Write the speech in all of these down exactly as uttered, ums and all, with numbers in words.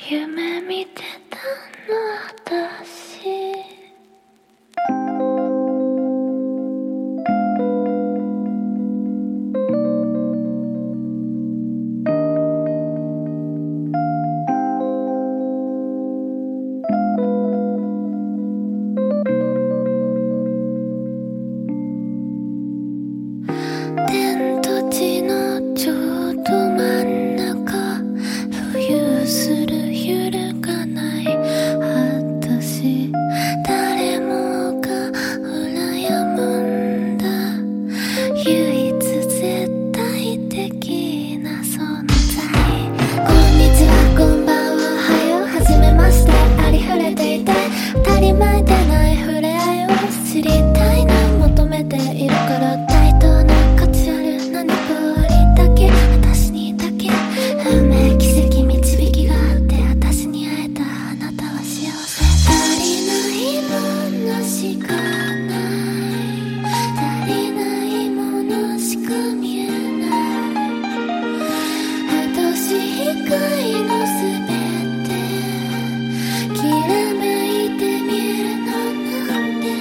夢見てたの私。天と地のちょうど真ん中、浮遊する揺るがない私。誰もが羨むんだ、唯一絶対的な存在。こんにちは、こんばんは、はよはじめまして。ありふれていて当たり前でない触れ合いを知りたいな、求めているから。対等な価値ある何かありだけ、私にだけ運命奇跡導きがあって、私に会えたあなたは幸せ。足りないものしかない、足りないものしか見えない。私以外の全てきらめいて見えるのなんで。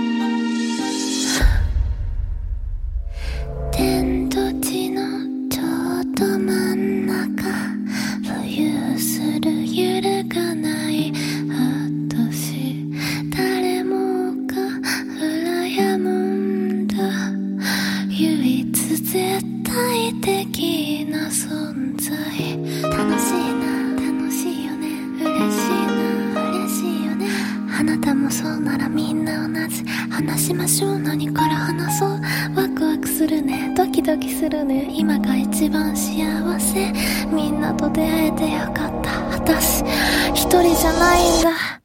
天と地のちょうど真ん中、浮遊する揺るがない私。誰もが羨むんだ、唯一絶対的な存在。楽しいな、楽しいよね、嬉しいな、嬉しいよね。あなたもそうならみんな同じ。話しましょう、何から話そう。ワクワクするね、ドキドキするね、今が一番幸せ。みんなと出会えてよかった、私一人じゃないんだ。